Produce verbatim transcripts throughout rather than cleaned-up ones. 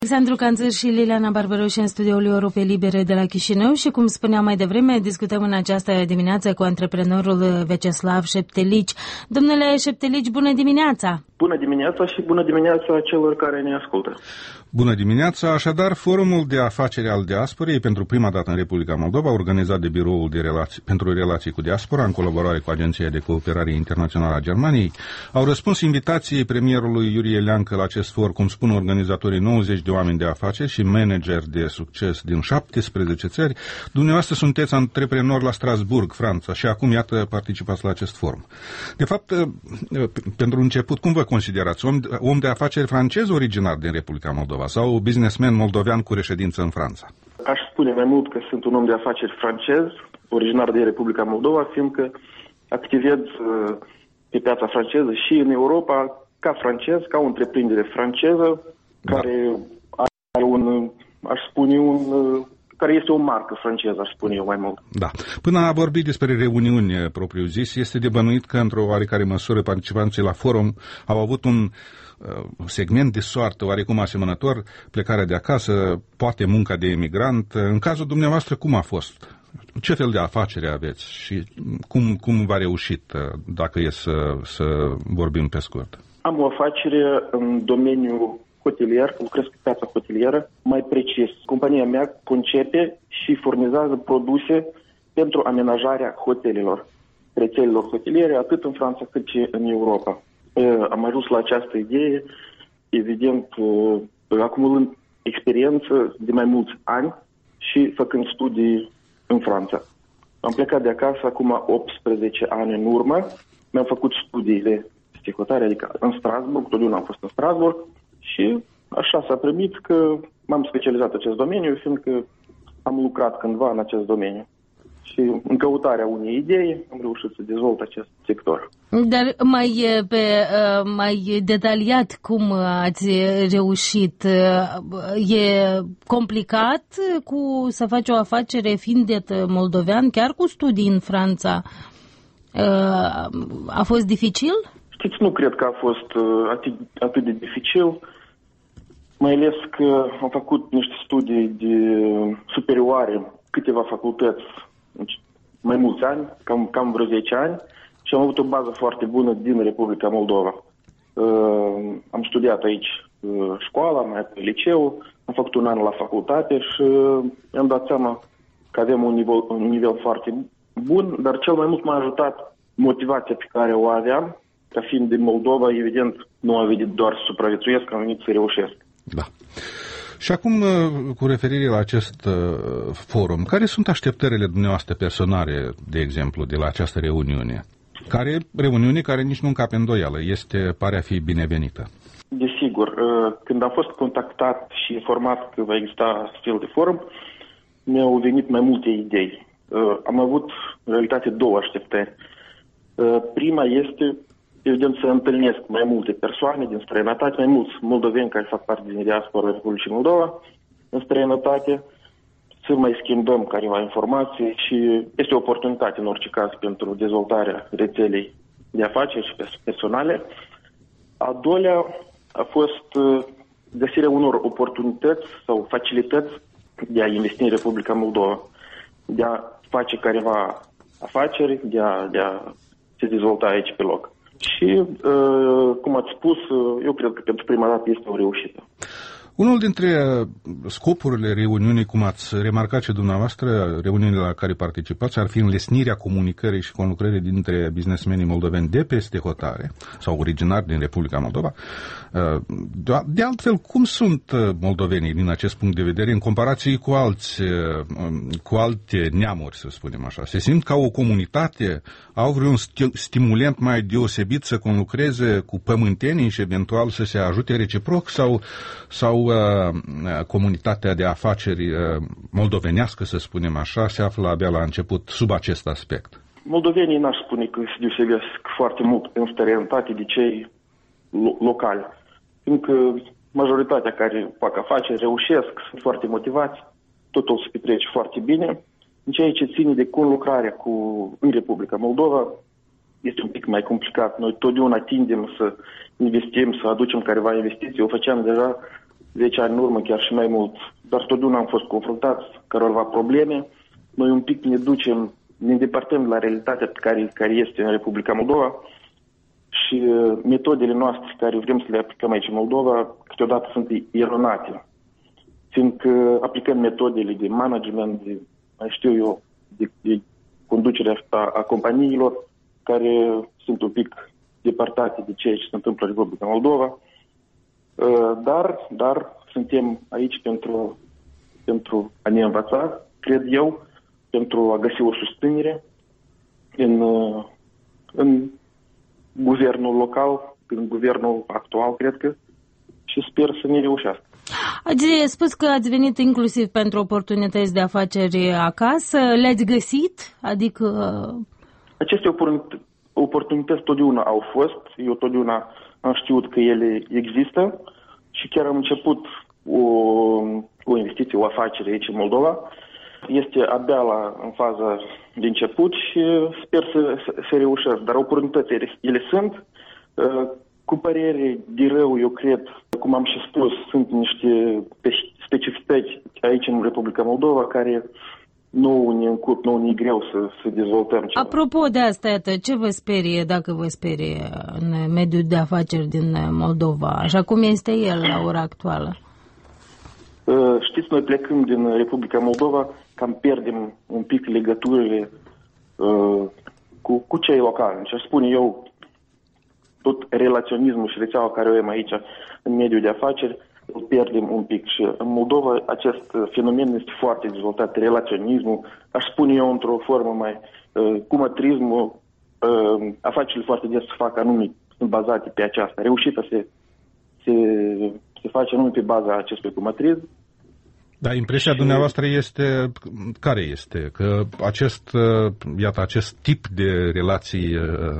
Alexandru Canțăr și Liliana Barbaroș în studioul Europei Libere de la Chișinău și, cum spuneam mai devreme, discutăm în această dimineață cu antreprenorul Veceslav Șeptelici. Domnule Șeptelici, bună dimineața! Bună dimineața și bună dimineața celor care ne ascultă! Bună dimineața! Așadar, Forumul de Afaceri al Diasporei, pentru prima dată în Republica Moldova, organizat de Biroul de Relații, pentru Relații cu Diaspora, în colaborare cu Agenția de Cooperare Internațională a Germaniei, au răspuns invitației premierului Iurie Leancă la acest for, cum spun organizatorii, nouăzeci de oameni de afaceri și manageri de succes din șaptesprezece țări. Dumneavoastră sunteți antreprenori la Strasburg, Franța, și acum, iată, participați la acest forum. De fapt, pentru început, cum vă considerați? Om, om de afaceri francez originar din Republica Moldova sau businessman moldovean cu reședință în Franța? Aș spune mai mult că sunt un om de afaceri francez, originar din Republica Moldova, fiindcă activez pe piața franceză și în Europa ca francez, ca o întreprindere franceză, da. care are un, aș spune, un, care este o marcă franceză, aș spune eu mai mult. Da. Până a vorbit despre reuniuni propriu-zis, este de bănuit că, într-o oarecare măsură, participanții la forum au avut un segment de soartă oarecum asemănător, plecarea de acasă, poate munca de emigrant. În cazul dumneavoastră, cum a fost? Ce fel de afacere aveți și cum, cum v-a reușit, dacă e să, să vorbim pe scurt? Am o afacere în domeniul hotelier, lucrez pe piața hotelieră. Mai precis, compania mea concepe și furnizează produse pentru amenajarea hotelelor, rețelelor hoteliere, atât în Franța cât și în Europa. Am ajuns la această idee, evident, acumulând experiență de mai mulți ani și făcând studii în Franța. Am plecat de acasă acum optsprezece ani în urmă, mi-am făcut studiile de hotare, adică în Strasburg, totdeauna am fost în Strasburg și așa s-a primit că m-am specializat în acest domeniu, fiindcă am lucrat cândva în acest domeniu. Și în căutarea unei idei am reușit să dezvolt acest sector. Dar mai, pe, mai detaliat, cum ați reușit? E complicat cu să faci o afacere fiind de moldovean, chiar cu studii în Franța? A fost dificil? Știți, nu cred că a fost atât, atât de dificil, mai ales că am făcut niște studii de superioare, câteva facultăți, mai mulți ani, cam, cam vreo zece ani, și am avut o bază foarte bună din Republica Moldova. Uh, am studiat aici uh, școala, mai apoi liceu, am făcut un an la facultate și uh, mi-am dat seama că avem un nivel, un nivel foarte bun, dar cel mai mult m-a ajutat motivația pe care o aveam, ca fiind din Moldova, evident, nu am venit doar să supraviețuiesc, am venit să reușesc. Da. Și acum, cu referire la acest forum, care sunt așteptările dumneavoastră personale, de exemplu, de la această reuniune? Care reuniune care nici nu încape îndoială, este, pare a fi binevenită. Desigur, când am fost contactat și informat că va exista astfel de forum, mi-au venit mai multe idei. Am avut, în realitate, două așteptări. Prima este, evident, să întâlnesc mai multe persoane din străinătate, mai mulți moldoveni care fac parte din diaspora Republicii Moldova în străinătate, să mai schimbăm careva informații și este o oportunitate în orice caz pentru dezvoltarea rețelei de afaceri și personale. A doilea a fost găsirea unor oportunități sau facilități de a investi în Republica Moldova, de a face careva afaceri, de a, de a se dezvolta aici pe loc. Și, cum ați spus, eu cred că pentru prima dată este o reușită. Unul dintre scopurile reuniunii, cum ați remarcat și dumneavoastră, reuniunile la care participați, ar fi înlesnirea comunicării și conlucrării dintre businessmenii moldoveni de peste hotare, sau originari din Republica Moldova. De altfel, cum sunt moldovenii din acest punct de vedere în comparație cu alți, cu alte neamuri, să spunem așa? Se simt ca o comunitate? Au vreun stimulant mai deosebit să conlucreze cu pământenii și eventual să se ajute reciproc, sau, sau uh, comunitatea de afaceri uh, moldovenească, să spunem așa, se află abia la început sub acest aspect? Moldovenii n-aș spune că se deosebesc foarte mult în străinătate de cei lo- locali, fiindcă majoritatea care fac afaceri reușesc, sunt foarte motivați, totul se petrece foarte bine. În ceea ce ține de conlucrarea cu în Republica Moldova, este un pic mai complicat. Noi totdeauna tindem să investim, să aducem careva investiții. O făceam deja zece ani în urmă, chiar și mai mult, dar totdeauna am fost confruntați cu câteva probleme. Noi un pic ne ducem, ne îndepărtăm de la realitatea pe care, care este în Republica Moldova și uh, metodele noastre care vrem să le aplicăm aici în Moldova câteodată sunt eronate. Fiindcă aplicăm metodele de management, de, mai știu eu, de, de conducerea a, a companiilor care sunt un pic depărtate de ceea ce se întâmplă în Republica Moldova. Dar, dar suntem aici pentru, pentru a ne învăța, cred eu, pentru a găsi o susținere în, în guvernul local, în guvernul actual, cred că, și sper să ne reușească. Ați spus că ați venit inclusiv pentru oportunități de afaceri acasă. Le-ați găsit? Adică... Aceste oportunități totdeauna au fost. Eu totdeauna am știut că ele există și chiar am început o, o investiție, o afacere aici în Moldova. Este abia la, în faza de început și sper să, să, să reușesc. Dar oportunitățile ele sunt. Cu părere de rău, eu cred, cum am și spus, sunt niște specificități aici în Republica Moldova care nu ne încurc, nu ne e greu să, să dezvoltăm ceva. Apropo de asta, iată, ce vă sperie, dacă vă sperie, în mediul de afaceri din Moldova, așa cum este el la ora actuală? Știți, noi plecând din Republica Moldova, cam pierdem un pic legăturile uh, cu, cu cei locali. Ce spune eu, tot relaționismul și rețeaua care o avem aici în mediul de afaceri, îl pierdem un pic. Și în Moldova acest fenomen este foarte dezvoltat, relaționismul, aș spune eu într-o formă mai uh, cumatrismul, uh, afacerile foarte des se fac anume, sunt bazate pe aceasta. Reușita se, se, se face anume pe baza acestui cumatrism. Da, impresia și... dumneavoastră este, care este? Că acest, iată, acest tip de relații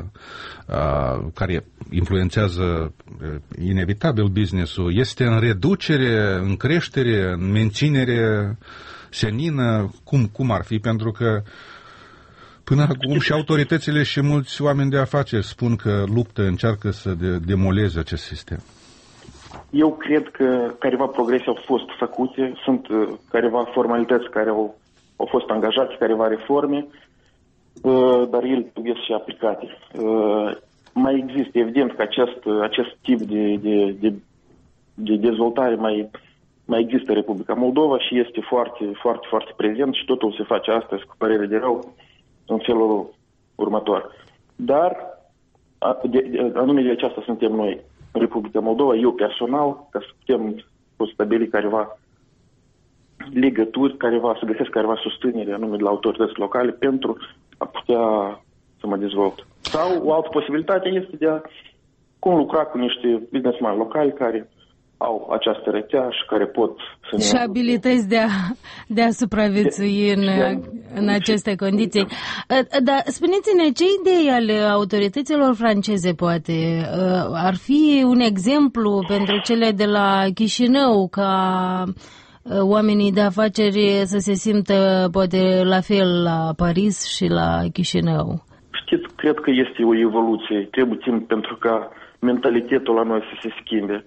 uh, care influențează inevitabil business-ul este în reducere, în creștere, în menținere senină? Cum, cum ar fi? Pentru că până acum și autoritățile și mulți oameni de afaceri spun că luptă, încearcă să de, demoleze acest sistem. Eu cred că careva progrese au fost făcute, sunt uh, careva formalități care au, au fost angajate, careva reforme, uh, dar ele trebuie și aplicate. Uh, mai există, evident că acest, acest tip de, de, de, de dezvoltare mai, mai există în Republica Moldova și este foarte, foarte, foarte prezent și totul se face astăzi, cu părere de rău, în felul următor. Dar, de, de, anume de aceasta suntem noi în Republica Moldova, eu personal, ca să putem stabili careva legături, careva, să găsesc careva susținere anume de la autorități locale pentru a putea să mă dezvolt. Sau o altă posibilitate este de a conlucra cu niște businessmeni locali care au această rețea și care pot să ne... Și abilități de a, de a supraviețui de, în, de, în aceste condiții. Dar spuneți-ne, ce idei ale autorităților franceze, poate, ar fi un exemplu pentru cele de la Chișinău, ca oamenii de afaceri să se simtă, poate, la fel la Paris și la Chișinău? Știți, cred că este o evoluție. Trebuie timp pentru ca mentalitatea la noi să se schimbe.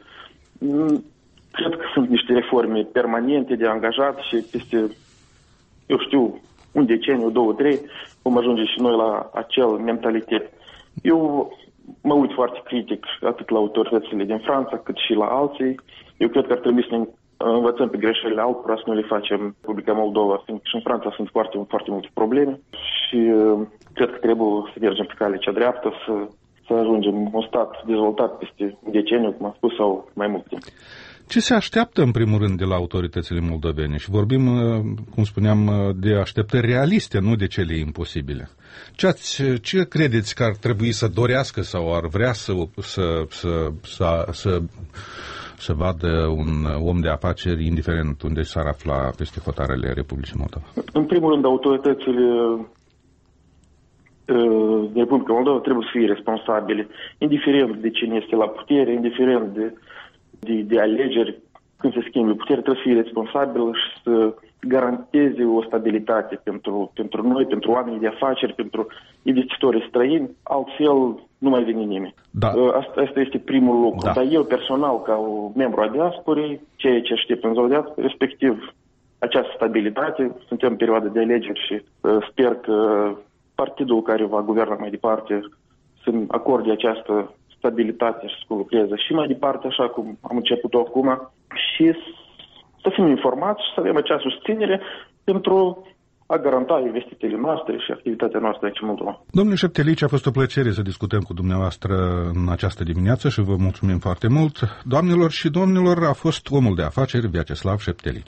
Cred că sunt niște reforme permanente de angajat și peste, eu știu, un deceniu, două, trei, vom ajunge și noi la acel mentalitate. Eu mă uit foarte critic atât la autoritățile din Franța cât și la alții. Eu cred că ar trebui să ne învățăm pe greșelile altora, să nu le facem în Republica Moldova, fiindcă și în Franța sunt foarte, foarte multe probleme și cred că trebuie să mergem pe calea cea dreaptă, să să ajungem un stat dezvoltat peste un deceniu, cum am spus, sau mai mult timp. Ce se așteaptă, în primul rând, de la autoritățile moldovene? Și vorbim, cum spuneam, de așteptări realiste, nu de cele imposibile. Ce, ați, ce credeți că ar trebui să dorească sau ar vrea să, să, să, să, să, să vadă un om de afaceri, indiferent unde s-ar afla peste hotarele Republicii Moldova? În primul rând, autoritățile de Republica Moldova trebuie să fie responsabile, indiferent de cine este la putere, indiferent de, de, de alegeri, când se schimbe puterea, trebuie să fie responsabil și să garanteze o stabilitate pentru, pentru noi, pentru oamenii de afaceri, pentru investitorii străini, altfel nu mai vine nimeni. Da. Asta, asta este primul lucru. Da. Dar eu personal, ca un membru a diasporei, ceea ce aștept în ziua de azi, respectiv această stabilitate, suntem în perioadă de alegeri și uh, sper că partidul care va guverna mai departe să acorde această stabilitate și să lucreze și mai departe, așa cum am început-o acum, și să fim informați și să avem acea susținere pentru a garanta investițiile noastre și activitatea noastră aici în Moldova. Domnule Șeptelici, a fost o plăcere să discutăm cu dumneavoastră în această dimineață și vă mulțumim foarte mult. Doamnelor și domnilor, a fost omul de afaceri Vyacheslav Șeptelici.